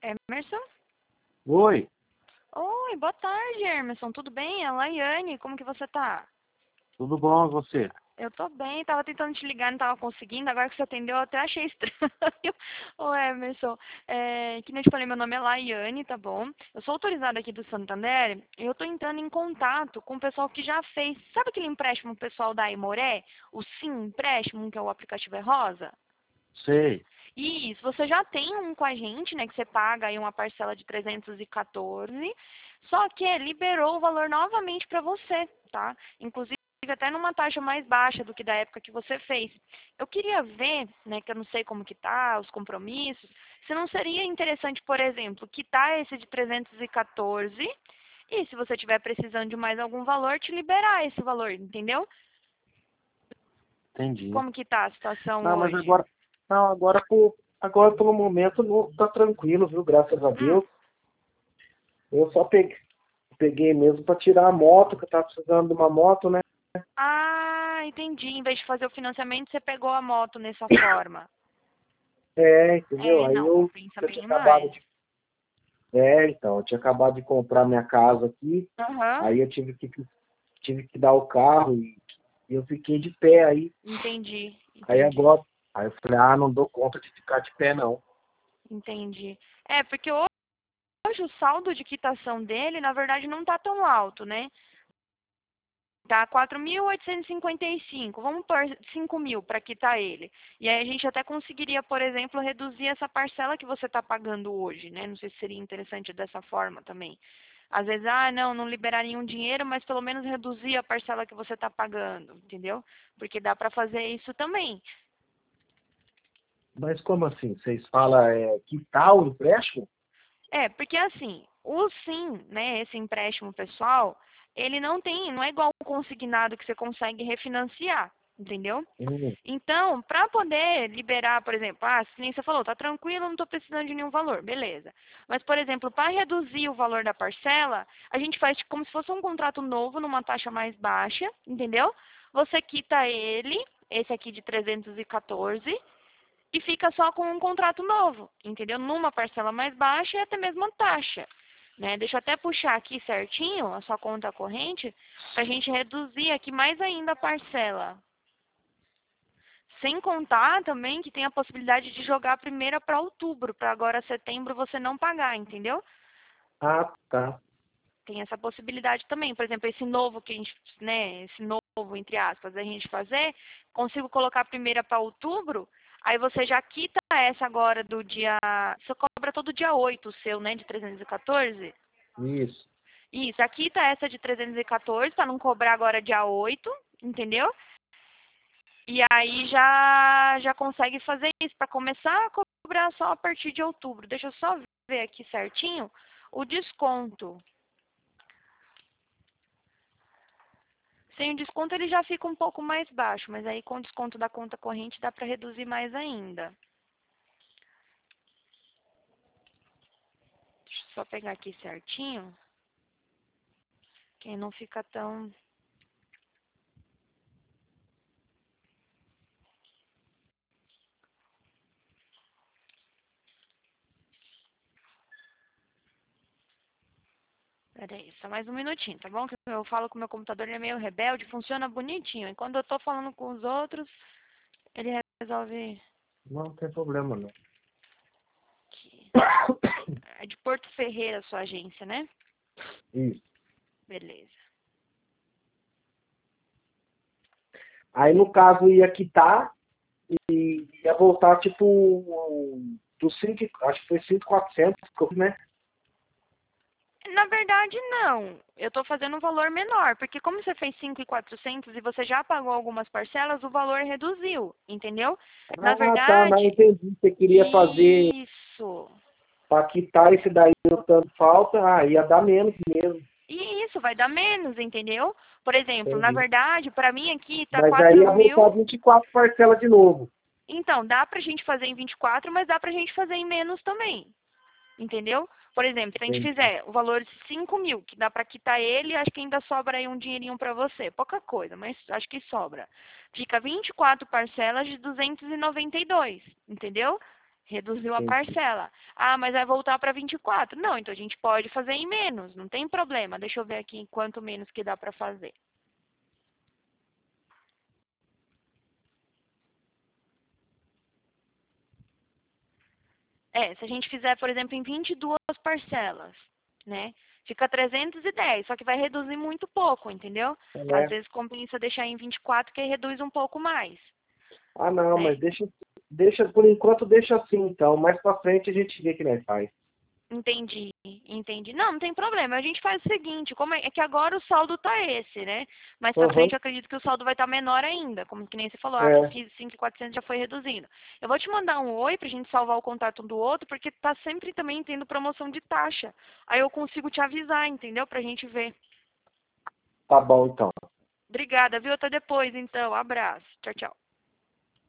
Emerson? Oi, Oi, boa tarde, Emerson. Tudo bem? É a Laiane. Como que você tá? tudo bom e você? Eu tô bem, tava tentando te ligar, não tava conseguindo. Agora que você atendeu, eu até achei estranho. Ô, Emerson, que nem eu te falei, meu nome é Laiane, tá bom? Eu sou autorizada aqui do Santander e eu tô entrando em contato com o pessoal que já fez. Sabe aquele empréstimo pessoal da Aimoré? O Sim Empréstimo, que é o aplicativo é rosa? Sei, Isso, você já tem um com a gente, né, que você paga aí uma parcela de 314, só que liberou o valor novamente para você, tá? Inclusive até numa taxa mais baixa do que da época que você fez. Eu queria ver, né, que eu não sei como que tá, os compromissos, se não seria interessante, por exemplo, quitar esse de 314 e se você tiver precisando de mais algum valor, te liberar esse valor, entendeu? entendi. Como que tá a situação Não, mas hoje? agora, não, agora pelo momento não tá tranquilo, viu? Graças a Hum. Deus. Eu só peguei mesmo para tirar a moto, que eu tava precisando de uma moto, né? Ah, entendi. Em vez de fazer o financiamento, você pegou a moto nessa forma. Entendeu? É, Aí não, compensa eu tinha bem acabado mais. de, então, eu tinha acabado de comprar minha casa aqui, Aham, aí eu tive que dar o carro e eu fiquei de pé aí. entendi, Aí entendi, agora, aí eu falei, ah, não dou conta de ficar de pé não. entendi. É, porque hoje o saldo de quitação dele, na verdade, não tá tão alto, né? Tá 4.855. Vamos pôr 5.000 para quitar ele. E aí a gente até conseguiria, por exemplo, reduzir essa parcela que você está pagando hoje, né? Não sei se seria interessante dessa forma também. Às vezes, não liberariam um dinheiro, mas pelo menos reduzir a parcela que você está pagando, entendeu? Porque dá para fazer isso também. Mas como assim? Vocês falam que tal o empréstimo? É, porque assim, o sim, né, esse empréstimo pessoal, ele não é igual o consignado que você consegue refinanciar, entendeu? Hum, Então, para poder liberar, por exemplo, se nem você falou, tá tranquilo, não estou precisando de nenhum valor, beleza. Mas, por exemplo, para reduzir o valor da parcela, a gente faz como se fosse um contrato novo, numa taxa mais baixa, entendeu? Você quita ele, esse aqui de 314, e fica só com um contrato novo, entendeu? Numa parcela mais baixa e até mesmo a taxa. Né? Deixa eu até puxar aqui certinho a sua conta corrente, para a gente reduzir aqui mais ainda a parcela. Sem contar também que tem a possibilidade de jogar a primeira para outubro, para agora setembro você não pagar, entendeu? ah, tá. Tem essa possibilidade também. Por exemplo, esse novo que a gente, né, esse novo, entre aspas, a gente fazer, consigo colocar a primeira para outubro, aí você já quita essa agora do dia. Você cobra todo dia 8 o seu, né, de 314. Isso. Isso, a quita essa de 314 para não cobrar agora dia 8, entendeu? E aí já consegue fazer isso, para começar a cobrar só a partir de outubro. Deixa eu só ver aqui certinho o desconto. Sem o desconto ele já fica um pouco mais baixo, mas aí com o desconto da conta corrente dá para reduzir mais ainda. Deixa eu só pegar aqui certinho, que aí não fica tão... Pera aí, só mais um minutinho, tá bom? Que eu falo com o meu computador, ele é meio rebelde, funciona bonitinho. E quando eu tô falando com os outros, ele resolve... Não tem problema não. Aqui. É de Porto Ferreira a sua agência, né? Isso. Beleza. Aí no caso ia quitar e ia voltar tipo dos 5, acho que foi 5.400, né? Na verdade, não. Eu estou fazendo um valor menor, porque como você fez 5.400 e você já pagou algumas parcelas, o valor reduziu, entendeu? Na Ah, tá, não verdade, entendi. Você queria fazer isso. para quitar esse daí o tanto falta, ia dar menos mesmo. E isso vai dar menos, entendeu? Por exemplo, na Entendi. verdade, para mim aqui tá Mas aí 4 ia mil. voltar 24 parcelas de novo. Então, dá pra gente fazer em 24, mas dá pra gente fazer em menos também. Entendeu? Por exemplo, se a gente Entendi. fizer o valor de 5.000, que dá para quitar ele, acho que ainda sobra aí um dinheirinho para você. Pouca coisa, mas acho que sobra. Fica 24 parcelas de 292, entendeu? Reduziu a Entendi. parcela. Ah, mas vai voltar para 24. Não, então a gente pode fazer em menos, não tem problema. Deixa eu ver aqui quanto menos que dá para fazer. Se a gente fizer, por exemplo, em 22 parcelas, né? Fica 310, só que vai reduzir muito pouco, entendeu? Às É. vezes compensa deixar em 24, que aí reduz um pouco mais, Ah, não, né? mas deixa, por enquanto deixa assim, então. Mais pra frente a gente vê que nós faz. Entendi, entendi. Não, não tem problema. A gente faz o seguinte, como é que agora o saldo tá esse, né? Mais pra Aham. frente eu acredito que o saldo vai estar menor ainda, como que nem você falou, É, fiz 5.400 já foi reduzindo. Eu vou te mandar um oi pra gente salvar o contato um do outro, porque tá sempre também tendo promoção de taxa. Aí eu consigo te avisar, entendeu? Pra gente ver. tá bom então. Obrigada, viu? Até depois, então. Abraço. Tchau, tchau.